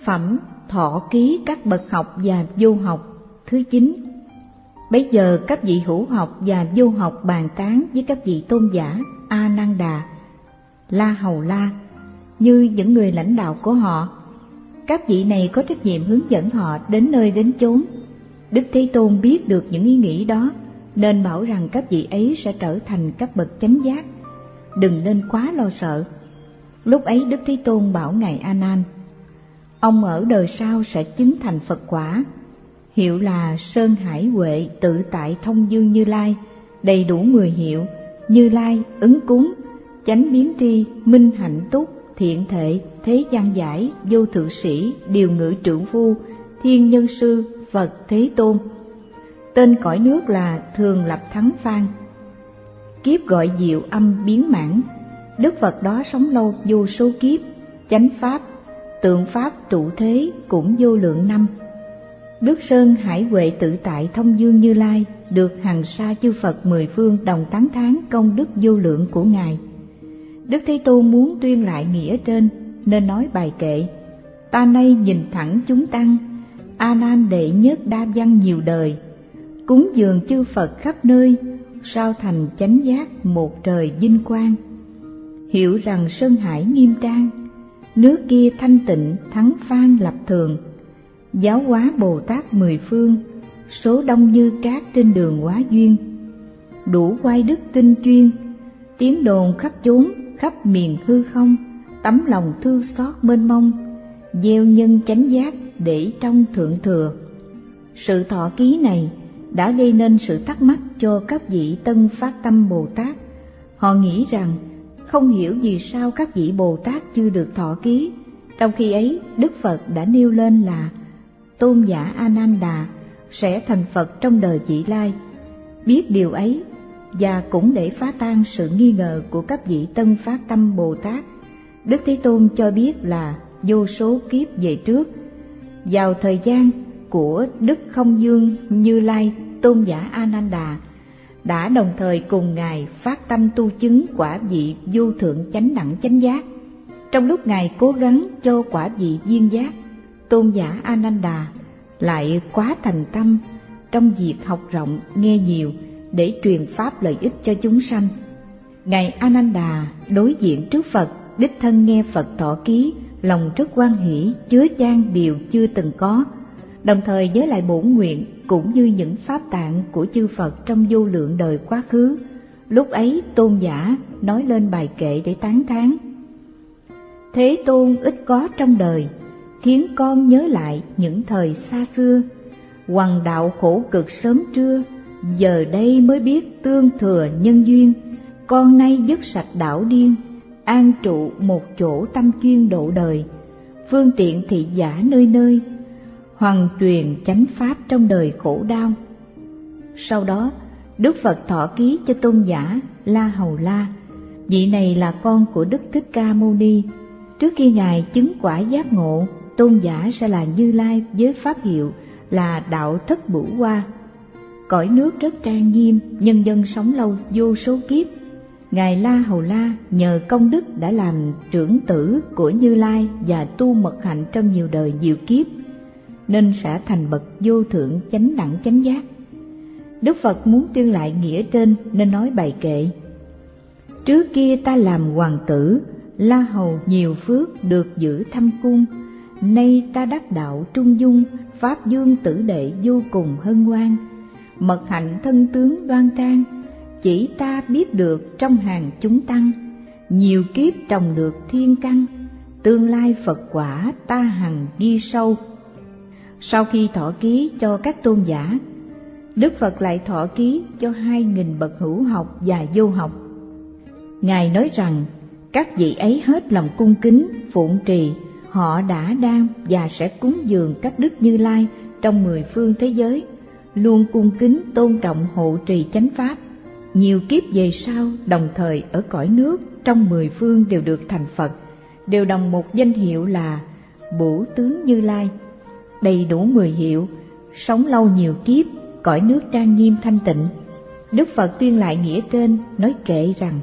Phẩm Thọ Ký các bậc học và vô học thứ 9. Bấy giờ các vị hữu học và vô học bàn tán với các vị tôn giả A Nan Đà, La Hầu La như những người lãnh đạo của họ. Các vị này có trách nhiệm hướng dẫn họ đến nơi đến chốn. Đức Thế Tôn biết được những ý nghĩ đó nên bảo rằng các vị ấy sẽ trở thành các bậc chánh giác, đừng nên quá lo sợ. Lúc ấy Đức Thế Tôn bảo ngài A Nan: ông ở đời sau sẽ chứng thành Phật quả, hiệu là Sơn Hải Huệ Tự Tại Thông Dương Như Lai, đầy đủ 10 hiệu: Như Lai, Ứng Cúng, Chánh Biến Tri, Minh Hạnh Túc, Thiện Thệ, Thế Gian Giải, Vô Thượng Sĩ, Điều Ngự Trượng Phu, Thiên Nhân Sư, Phật Thế Tôn. Tên cõi nước là Thường Lập Thắng Phan. Kiếp gọi Diệu Âm Biến Mãn. Đức Phật đó sống lâu vô số kiếp, chánh pháp, tượng pháp trụ thế cũng vô lượng năm. Đức Sơn Hải Huệ Tự Tại Thông Dương Như Lai được hằng sa chư Phật 10 phương đồng tán thán công đức vô lượng của ngài. Đức Thế Tôn muốn tuyên lại nghĩa trên nên nói bài kệ: ta nay nhìn thẳng chúng tăng, A Nan đệ nhất đa văn nhiều đời, cúng dường chư Phật khắp nơi, sao thành chánh giác một trời vinh quang. Hiểu rằng Sơn Hải nghiêm trang, nước kia thanh tịnh thắng phan lập thường. Giáo hóa Bồ Tát 10 phương, số đông như cát trên đường hóa duyên. Đủ oai đức tinh chuyên, tiếng đồn khắp chốn khắp miền hư không, tấm lòng thương xót mênh mông, gieo nhân chánh giác để trong thượng thừa. Sự thọ ký này đã gây nên sự thắc mắc cho các vị tân phát tâm Bồ Tát. Họ nghĩ rằng không hiểu vì sao các vị Bồ Tát chưa được thọ ký, trong khi ấy Đức Phật đã nêu lên là tôn giả A Nan Đà sẽ thành Phật trong đời vị lai. Biết điều ấy và cũng để phá tan sự nghi ngờ của các vị tân phát tâm Bồ Tát, Đức Thế Tôn cho biết là vô số kiếp về trước, vào thời gian của Đức Không Dương Như Lai, tôn giả A Nan Đà đã đồng thời cùng ngài phát tâm tu chứng quả vị vô thượng chánh đẳng chánh giác. Trong lúc ngài cố gắng cho quả vị viên giác, tôn giả A Nan Đà lại quá thành tâm trong việc học rộng nghe nhiều để truyền pháp lợi ích cho chúng sanh. Ngài A Nan Đà đối diện trước Phật, đích thân nghe Phật thọ ký, lòng rất hoan hỷ, chứa chan điều chưa từng có, đồng thời với lại bổn nguyện cũng như những pháp tạng của chư Phật trong vô lượng đời quá khứ. Lúc ấy tôn giả nói lên bài kệ để tán thán: Thế Tôn ít có trong đời, khiến con nhớ lại những thời xa xưa. Hoằng đạo khổ cực sớm trưa, giờ đây mới biết tương thừa nhân duyên. Con nay dứt sạch đảo điên, an trụ một chỗ tâm chuyên độ đời. Phương tiện thị giả nơi nơi, hoằng truyền chánh pháp trong đời khổ đau. Sau đó Đức Phật thọ ký cho tôn giả La Hầu La. Vị này là con của Đức Thích Ca Mâu Ni. Trước khi ngài chứng quả giác ngộ, tôn giả sẽ là Như Lai với pháp hiệu là Đạo Thất Bửu Hoa. Cõi nước rất trang nghiêm, nhân dân sống lâu vô số kiếp. Ngài La Hầu La nhờ công đức đã làm trưởng tử của Như Lai và tu mật hạnh trong nhiều đời nhiều kiếp, nên sẽ thành bậc vô thượng chánh đẳng chánh giác. Đức Phật muốn tuyên lại nghĩa trên nên nói bài kệ: Trước kia ta làm hoàng tử, La Hầu nhiều phước được giữ thâm cung. Nay ta đắc đạo trung dung, pháp dương tử đệ vô cùng hân hoan. Mật hạnh thân tướng đoan trang, chỉ ta biết được trong hàng chúng tăng. Nhiều kiếp trồng được thiên căn, tương lai Phật quả ta hằng ghi sâu. Sau khi thọ ký cho các tôn giả, Đức Phật lại thọ ký cho 2.000 bậc hữu học và vô học. Ngài nói rằng các vị ấy hết lòng cung kính phụng trì, họ đã đang và sẽ cúng dường các đức Như Lai trong 10 phương thế giới, luôn cung kính tôn trọng hộ trì chánh pháp. Nhiều kiếp về sau đồng thời ở cõi nước trong 10 phương đều được thành Phật, đều đồng một danh hiệu là Bửu Tướng Như Lai, đầy đủ 10 hiệu, sống lâu nhiều kiếp, cõi nước trang nghiêm thanh tịnh. Đức Phật tuyên lại nghĩa trên, nói kệ rằng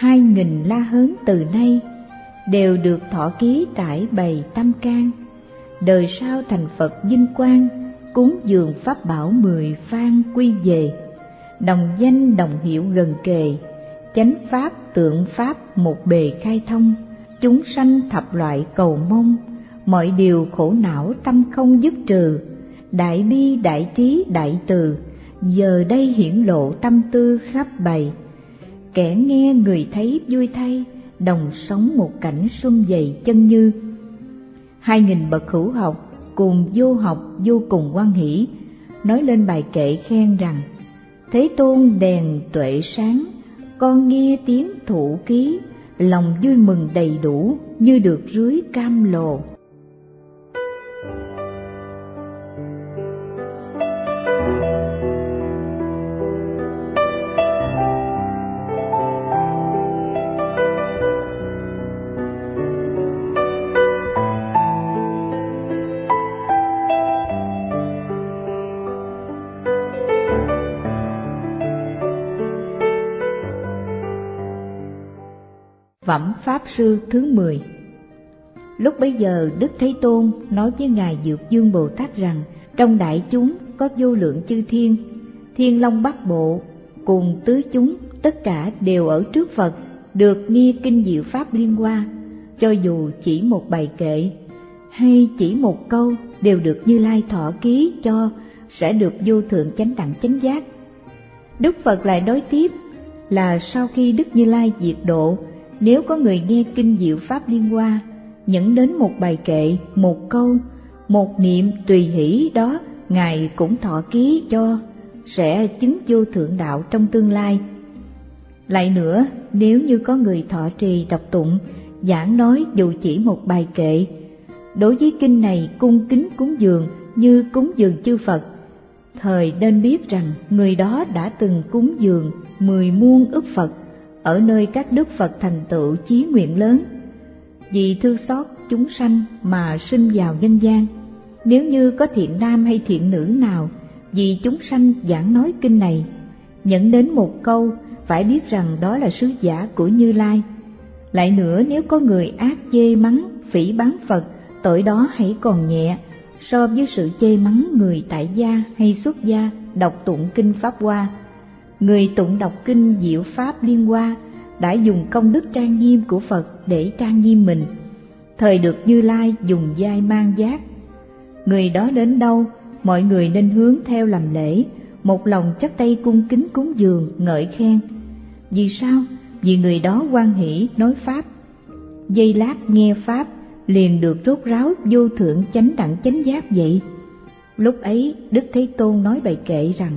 2.000 la hớn từ nay đều được thọ ký trải bày tâm can. đời sau thành Phật vinh quang, cúng dường pháp bảo 10 phan quy về, đồng danh đồng hiệu gần kề, chánh pháp tượng pháp một bề khai thông, chúng sanh thập loại cầu mong, mọi điều khổ não tâm không dứt trừ, đại bi đại trí đại từ, giờ đây hiển lộ tâm tư khắp bày, kẻ nghe người thấy vui thay, đồng sống một cảnh xuân dày chân như. 2000 bậc hữu học cùng vô học vô cùng hoan hỷ, nói lên bài kệ khen rằng: Thế Tôn đèn tuệ sáng, con nghe tiếng thụ ký, lòng vui mừng đầy đủ như được rưới cam lồ. Phẩm Pháp Sư thứ 10. Lúc bấy giờ Đức Thế Tôn nói với Ngài Dược Dương Bồ Tát rằng: trong đại chúng có vô lượng chư thiên, Thiên Long Bát Bộ cùng tứ chúng, tất cả đều ở trước Phật, được nghe kinh diệu pháp liên hoa. Cho dù chỉ một bài kệ hay chỉ một câu đều được Như Lai thọ ký cho, sẽ được vô thượng chánh đẳng chánh giác. Đức Phật lại nói tiếp là sau khi Đức Như Lai diệt độ, nếu có người nghe kinh diệu pháp liên hoa, nhẫn đến một bài kệ, một câu, một niệm tùy hỷ đó, Ngài cũng thọ ký cho, sẽ chứng vô thượng đạo trong tương lai. Lại nữa, nếu như có người thọ trì đọc tụng, giảng nói dù chỉ một bài kệ, đối với kinh này cung kính cúng dường như cúng dường chư Phật, thời nên biết rằng người đó đã từng cúng dường 10 muôn ức Phật ở nơi các đức Phật thành tựu chí nguyện lớn, vì thương xót chúng sanh mà sinh vào nhân gian. Nếu như có thiện nam hay thiện nữ nào vì chúng sanh giảng nói kinh này, nhận đến một câu, phải biết rằng đó là sứ giả của Như Lai. Lại nữa, nếu có người ác chê mắng phỉ báng Phật, tội đó hãy còn nhẹ so với sự chê mắng người tại gia hay xuất gia đọc tụng kinh Pháp Hoa. Người tụng đọc kinh diệu pháp liên hoa đã dùng công đức trang nghiêm của Phật để trang nghiêm mình, thời được Như Lai dùng vai mang giác. Người đó đến đâu, mọi người nên hướng theo làm lễ, một lòng chắp tay cung kính cúng dường ngợi khen. Vì sao? Vì người đó hoan hỷ nói pháp, giây lát nghe pháp liền được rốt ráo vô thượng chánh đẳng chánh giác vậy. Lúc ấy Đức Thế Tôn nói bài kệ rằng: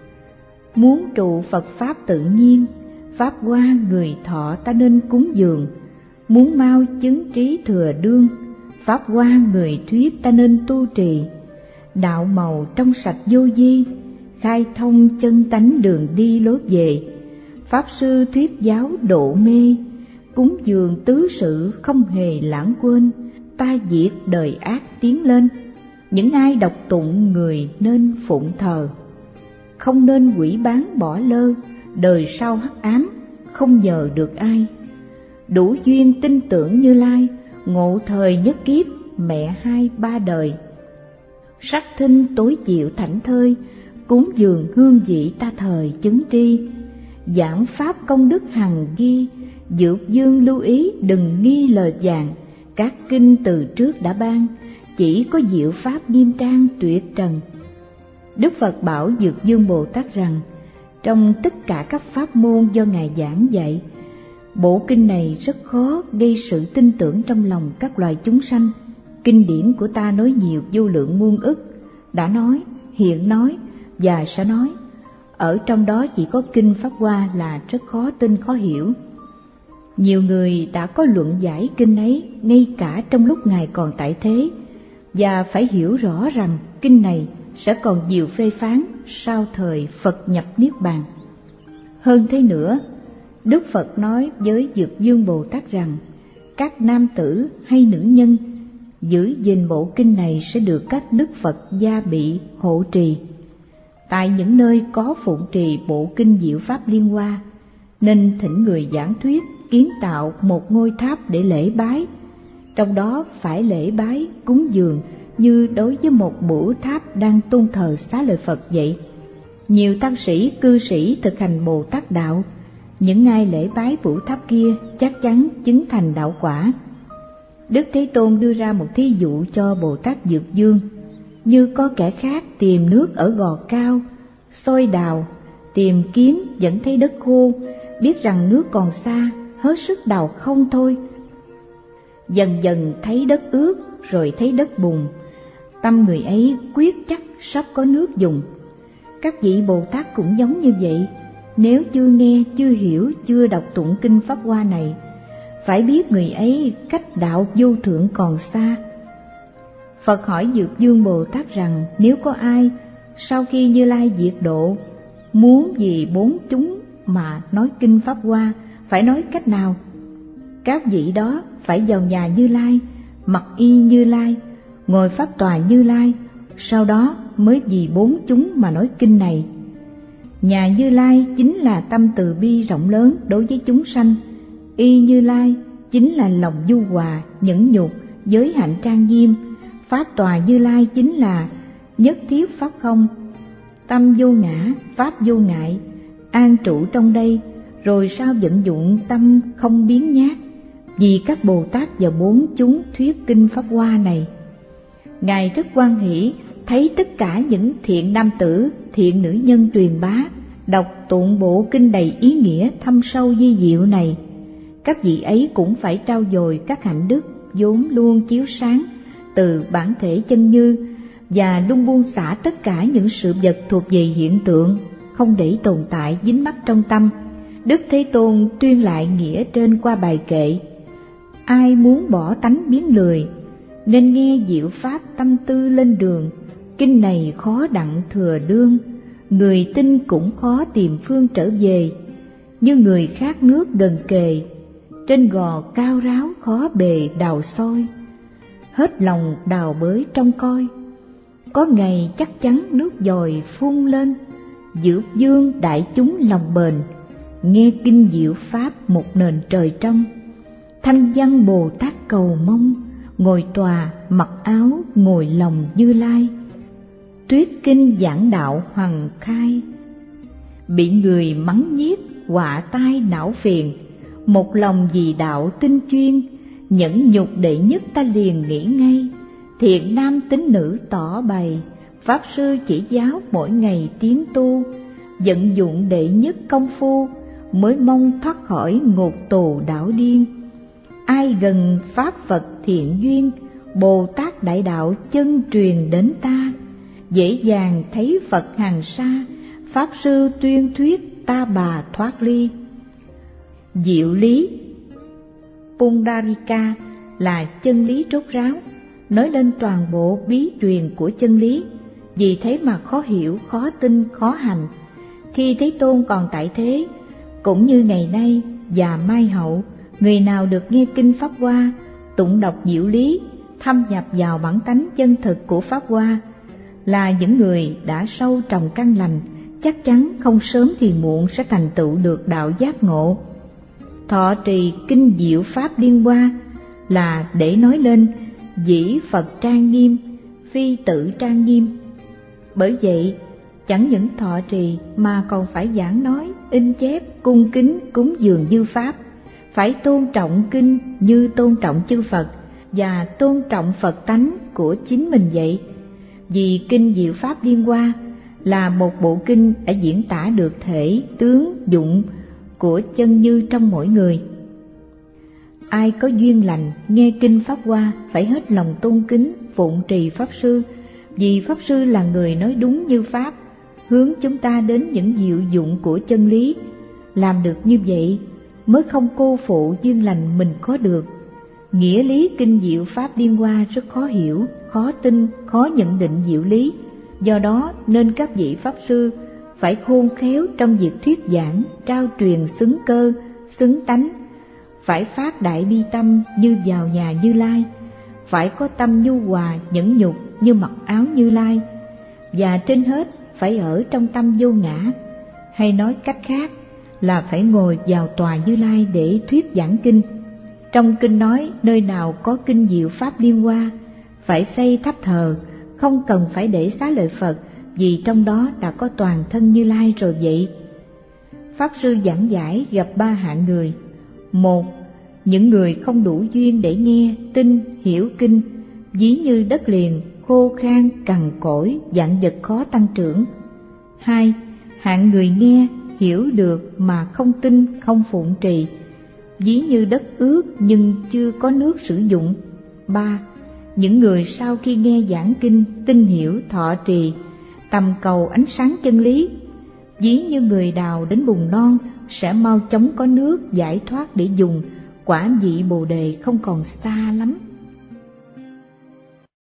muốn trụ Phật pháp tự nhiên, pháp hoa người thọ ta nên cúng dường. Muốn mau chứng trí thừa đương, pháp hoa người thuyết ta nên tu trì. Đạo màu trong sạch vô vi, khai thông chân tánh đường đi lối về. Pháp sư thuyết giáo độ mê, cúng dường tứ sự không hề lãng quên. Ta diệt đời ác tiến lên, những ai đọc tụng người nên phụng thờ. Không nên quỷ bán bỏ lơ, đời sau hắc ám không nhờ được ai. Đủ duyên tin tưởng Như Lai, ngộ thời nhất kiếp mẹ 2-3 đời. Sắc thinh tối chịu thảnh thơi, cúng dường hương vị ta thời chứng tri. Giảng pháp công đức hằng ghi, Dược Dương lưu ý đừng nghi lời vàng. Các kinh từ trước đã ban, chỉ có diệu pháp nghiêm trang tuyệt trần. Đức Phật bảo Dược Dương Bồ Tát rằng: trong tất cả các pháp môn do Ngài giảng dạy, bộ kinh này rất khó gây sự tin tưởng trong lòng các loài chúng sanh. Kinh điển của ta nói nhiều vô lượng muôn ức, đã nói, hiện nói và sẽ nói. Ở trong đó chỉ có kinh Pháp Hoa là rất khó tin khó hiểu. Nhiều người đã có luận giải kinh ấy ngay cả trong lúc Ngài còn tại thế, và phải hiểu rõ rằng kinh này sẽ còn nhiều phê phán sau thời Phật nhập Niết Bàn. Hơn thế nữa, Đức Phật nói với Dược Dương Bồ Tát rằng: các nam tử hay nữ nhân giữ gìn bộ kinh này sẽ được các đức Phật gia bị hộ trì. Tại những nơi có phụng trì bộ kinh diệu pháp liên hoa, nên thỉnh người giảng thuyết kiến tạo một ngôi tháp để lễ bái. Trong đó phải lễ bái, cúng dường như đối với một bửu tháp đang tôn thờ xá lợi Phật vậy. Nhiều tăng sĩ, cư sĩ thực hành Bồ Tát đạo, những ai lễ bái bửu tháp kia chắc chắn chứng thành đạo quả. Đức Thế Tôn đưa ra một thí dụ cho Bồ Tát Dược Dương, như có kẻ khác tìm nước ở gò cao, soi đào, tìm kiếm vẫn thấy đất khô, biết rằng nước còn xa, hết sức đào không thôi. Dần dần thấy đất ướt, rồi thấy đất bùn, tâm người ấy quyết chắc sắp có nước dùng. Các vị Bồ Tát cũng giống như vậy, nếu chưa nghe, chưa hiểu, chưa đọc tụng kinh Pháp Hoa này, phải biết người ấy cách đạo vô thượng còn xa. Phật hỏi Dược Dương Bồ Tát rằng nếu có ai sau khi Như Lai diệt độ muốn vì bốn chúng mà nói kinh Pháp Hoa, phải nói cách nào? Các vị đó phải vào nhà Như Lai, mặc y Như Lai, ngồi pháp tòa Như Lai, sau đó mới vì bốn chúng mà nói kinh này. Nhà Như Lai chính là tâm từ bi rộng lớn đối với chúng sanh, y Như Lai chính là lòng nhu hòa, nhẫn nhục, giới hạnh trang nghiêm, pháp tòa Như Lai chính là nhất thiết pháp không, tâm vô ngã, pháp vô ngại, an trụ trong đây, rồi sao vận dụng tâm không biến nhát. Vì các Bồ Tát và bốn chúng thuyết kinh Pháp Hoa này, Ngài rất hoan hỷ thấy tất cả những thiện nam tử, thiện nữ nhân truyền bá, đọc tụng bộ kinh đầy ý nghĩa thâm sâu vi diệu này. Các vị ấy cũng phải trau dồi các hạnh đức vốn luôn chiếu sáng từ bản thể chân như, và luôn buông xả tất cả những sự vật thuộc về hiện tượng, không để tồn tại dính mắc trong tâm. Đức Thế Tôn tuyên lại nghĩa trên qua bài kệ: ai muốn bỏ tánh biến lười, nên nghe diệu pháp tâm tư lên đường. Kinh này khó đặng thừa đương, người tin cũng khó tìm phương trở về. Như người khát nước gần kề, trên gò cao ráo khó bề đào soi. Hết lòng đào bới trong coi, có ngày chắc chắn nước dồi phun lên. Dược Dương đại chúng lòng bền, nghe kinh diệu pháp một nền trời trong. Thanh văn Bồ Tát cầu mong, ngồi tòa mặc áo ngồi lòng Như Lai. Tuyết kinh giảng đạo hoằng khai, bị người mắng nhiếc họa tai não phiền. Một lòng vì đạo tinh chuyên, nhẫn nhục đệ nhất ta liền nghĩ ngay. Thiện nam tín nữ tỏ bày, Pháp sư chỉ giáo mỗi ngày tiến tu. Vận dụng đệ nhất công phu, mới mong thoát khỏi ngục tù đảo điên. Ai gần Pháp Phật thiện duyên, Bồ Tát đại đạo chân truyền đến ta. Dễ dàng thấy Phật hàng xa, Pháp sư tuyên thuyết ta bà thoát ly. Diệu lý Pundarika là chân lý rốt ráo, nói lên toàn bộ bí truyền của chân lý. Vì thế mà khó hiểu, khó tin, khó hành. Khi Thế Tôn còn tại thế, cũng như ngày nay và mai hậu, người nào được nghe kinh Pháp Hoa, tụng đọc diệu lý, thâm nhập vào bản tánh chân thực của Pháp Hoa, là những người đã sâu trồng căn lành, chắc chắn không sớm thì muộn sẽ thành tựu được đạo giác ngộ. Thọ trì kinh diệu pháp Liên Hoa là để nói lên dĩ Phật trang nghiêm, phi tự trang nghiêm. Bởi vậy, chẳng những thọ trì mà còn phải giảng nói, in chép, cung kính cúng dường như pháp, phải tôn trọng kinh như tôn trọng chư Phật và tôn trọng Phật tánh của chính mình vậy. Vì kinh diệu pháp Liên Hoa là một bộ kinh đã diễn tả được thể, tướng, dụng của chân như trong mỗi người. Ai có duyên lành nghe kinh Pháp Hoa phải hết lòng tôn kính, phụng trì Pháp Sư, vì Pháp Sư là người nói đúng như Pháp, hướng chúng ta đến những diệu dụng của chân lý. Làm được như vậy mới không cô phụ duyên lành mình có được. Nghĩa lý kinh diệu pháp Liên Hoa rất khó hiểu, khó tin, khó nhận định diệu lý. Do đó nên các vị Pháp Sư phải khôn khéo trong việc thuyết giảng, trao truyền xứng cơ, xứng tánh. Phải phát đại bi tâm như vào nhà Như Lai, phải có tâm nhu hòa, nhẫn nhục như mặc áo Như Lai, và trên hết phải ở trong tâm vô ngã. Hay nói cách khác là phải ngồi vào tòa Như Lai để thuyết giảng kinh. Trong kinh nói nơi nào có kinh diệu pháp Liên Hoa, phải xây tháp thờ, không cần phải để xá lợi Phật, vì trong đó đã có toàn thân Như Lai rồi vậy. Pháp sư giảng giải gặp 3 hạng người. 1. Những người không đủ duyên để nghe, tin, hiểu kinh, ví như đất liền, khô khan, cằn cỗi, vạn vật khó tăng trưởng. 2. Hạng người nghe, hiểu được mà không tin, không phụng trì, ví như đất ướt nhưng chưa có nước sử dụng. 3. Những người sau khi nghe giảng kinh, tin hiểu, thọ trì, tầm cầu ánh sáng chân lý, ví như người đào đến bùn non sẽ mau chóng có nước giải thoát để dùng, quả vị Bồ đề không còn xa lắm.